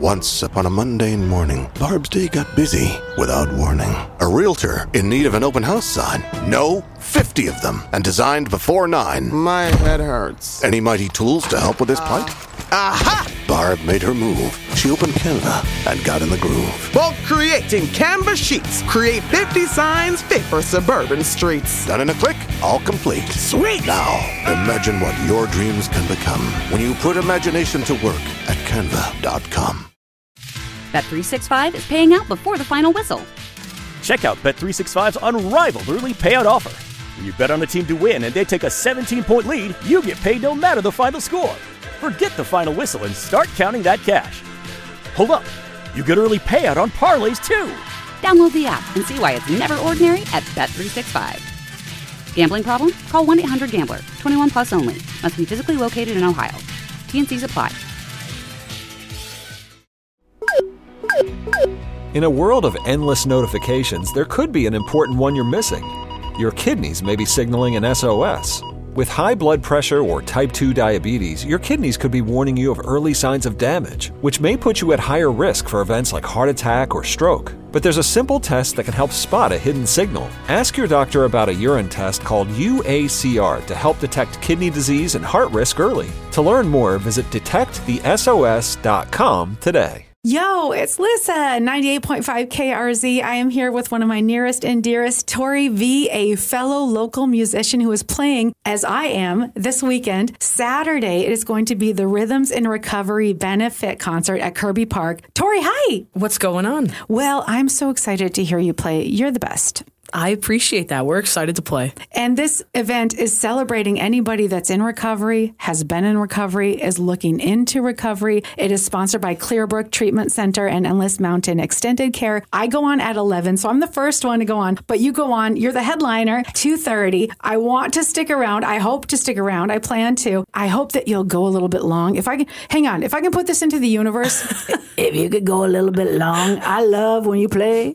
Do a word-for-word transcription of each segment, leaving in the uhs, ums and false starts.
Once upon a mundane morning, Barb's day got busy without warning. A realtor in need of an open house sign. No, fifty of them, and designed before nine. My head hurts. Any mighty tools to help with this plight? Aha! Barb made her move. She opened Canva and got in the groove. Bulk creating Canva sheets. Create fifty signs fit for suburban streets. Done in a click, all complete. Sweet! Now, imagine what your dreams can become when you put imagination to work at canva dot com. Bet three sixty-five is paying out before the final whistle. Check out Bet three sixty-five's unrivaled early payout offer. When you bet on a team to win and they take a seventeen-point lead, you get paid no matter the final score. Forget the final whistle and start counting that cash. Hold up. You get early payout on parlays, too. Download the app and see why it's never ordinary at Bet three sixty-five. Gambling problem? Call one eight hundred gambler. twenty-one plus only. Must be physically located in Ohio. T N Cs apply. In a world of endless notifications, there could be an important one you're missing. Your kidneys may be signaling an S O S. With high blood pressure or type two diabetes, your kidneys could be warning you of early signs of damage, which may put you at higher risk for events like heart attack or stroke. But there's a simple test that can help spot a hidden signal. Ask your doctor about a urine test called U A C R to help detect kidney disease and heart risk early. To learn more, visit detect the S O S dot com today. Yo, it's Lisa, ninety-eight point five K R Z. I am here with one of my nearest and dearest, Tori V, a fellow local musician who is playing, as I am, this weekend. Saturday, it is going to be the Rhythms in Recovery benefit concert at Kirby Park. Tori, hi! What's going on? Well, I'm so excited to hear you play. You're the best. I appreciate that. We're excited to play. And this event is celebrating anybody that's in recovery, has been in recovery, is looking into recovery. It is sponsored by Clearbrook Treatment Center and Endless Mountain Extended Care. I go on at eleven, so I'm the first one to go on. But you go on. You're the headliner, two thirty. I want to stick around. I hope to stick around. I plan to. I hope that you'll go a little bit long. If I can, hang on. If I can put this into the universe, if you could go a little bit long, I love when you play.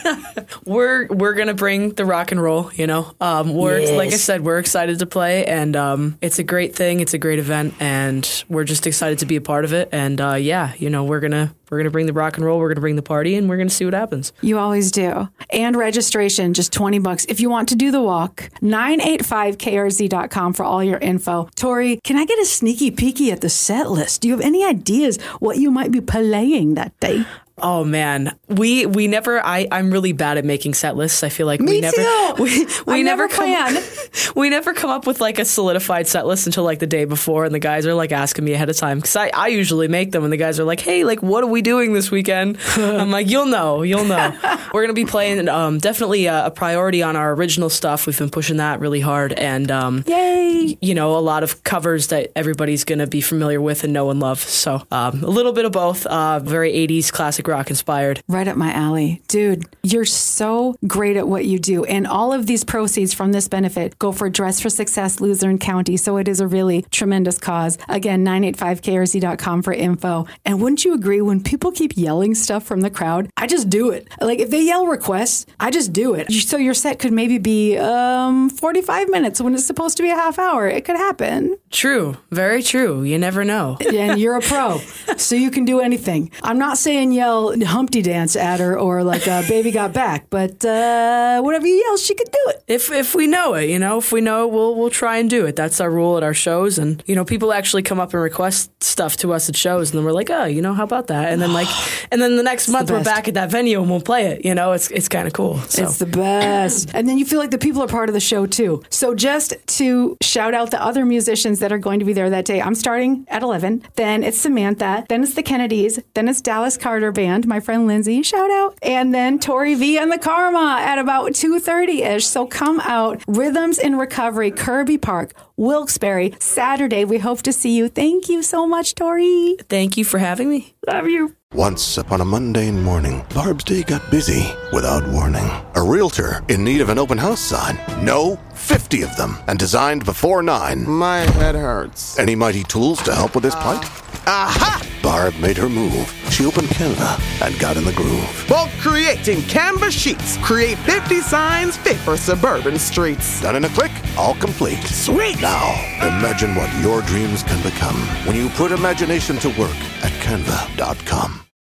we're we're gonna bring the rock and roll, you know. Um, we're Yes. like I said, we're excited to play, and um, it's a great thing. It's a great event, and we're just excited to be a part of it. And uh, yeah, you know, we're gonna we're gonna bring the rock and roll. We're gonna bring the party, and we're gonna see what happens. You always do. And registration, just twenty bucks. If you want to do the walk, nine eight five K R Z dot com for all your info. Tori, can I get a sneaky peeky at the set list? Do you have any ideas what you might be playing that day? Oh man, we we never. I I'm really bad at making set lists. I feel like Me we never too. we we I never never plan. come we never come up with like a solidified set list until like the day before, and the guys are like asking me ahead of time because I I usually make them, and the guys are like, hey, like what are we doing this weekend? I'm like, you'll know, you'll know. We're gonna be playing um definitely a, a priority on our original stuff. We've been pushing that really hard, and um Yay! you know, a lot of covers that everybody's gonna be familiar with and know and love. So um a little bit of both. Uh, very eighties classic rock inspired. Right up my alley. Dude, you're so great at what you do. And all of these proceeds from this benefit go for Dress for Success Luzerne County. So it is a really tremendous cause. Again, nine eight five K R Z dot com for info. And wouldn't you agree when people keep yelling stuff from the crowd? I just do it. Like if they yell requests, I just do it. So your set could maybe be um, forty-five minutes when it's supposed to be a half hour. It could happen. True. Very true. You never know. And you're a pro, so you can do anything. I'm not saying yell Humpty Dance at her or like uh, Baby Got Back, but uh, whatever you yell, she could do it. If if we know it, you know, if we know it, we'll we'll try and do it. That's our rule at our shows, and you know, people actually come up and request stuff to us at shows, and then we're like, oh, you know, how about that? And then like, and then the next month the we're best. back at that venue and we'll play it. You know, it's it's kind of cool. So. It's the best. And then you feel like the people are part of the show too. So just to shout out the other musicians that are going to be there that day, I'm starting at eleven. Then it's Samantha. Then it's the Kennedys. Then it's Dallas Carter Band, my friend Lindsay, shout out. And then Tori V and the Karma at about two thirty-ish. So come out. Rhythms in Recovery, Kirby Park, Wilkes-Barre, Saturday. We hope to see you. Thank you so much, Tori. Thank you for having me. Love you. Once upon a mundane morning, Barb's day got busy without warning. A realtor in need of an open house sign. No, fifty of them, and designed before nine. My head hurts. Any mighty tools to help with this plight? Aha! Barb made her move. She opened Canva and got in the groove. Bulk creating Canva sheets. Create fifty signs fit for suburban streets. Done in a click, all complete. Sweet! Now, imagine what your dreams can become when you put imagination to work at canva dot com.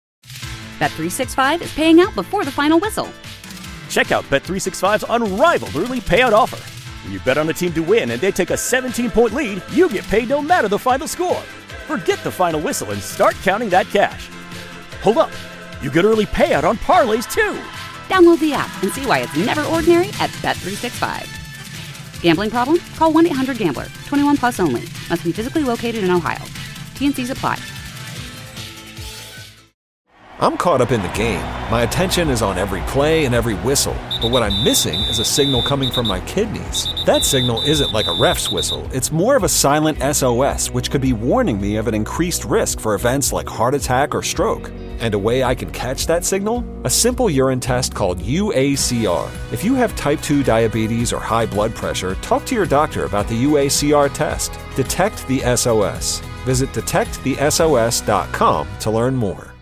Bet three sixty-five is paying out before the final whistle. Check out Bet three sixty-five's unrivaled early payout offer. When you bet on a team to win and they take a seventeen-point lead, you get paid no matter the final score. Forget the final whistle and start counting that cash. Hold up. You get early payout on parlays, too. Download the app and see why it's never ordinary at Bet three sixty-five. Gambling problem? Call one eight hundred gambler. twenty-one plus only. Must be physically located in Ohio. T N Cs apply. I'm caught up in the game. My attention is on every play and every whistle. But what I'm missing is a signal coming from my kidneys. That signal isn't like a ref's whistle. It's more of a silent S O S, which could be warning me of an increased risk for events like heart attack or stroke. And a way I can catch that signal? A simple urine test called U A C R. If you have type two diabetes or high blood pressure, talk to your doctor about the U A C R test. Detect the S O S. Visit detect the S O S dot com to learn more.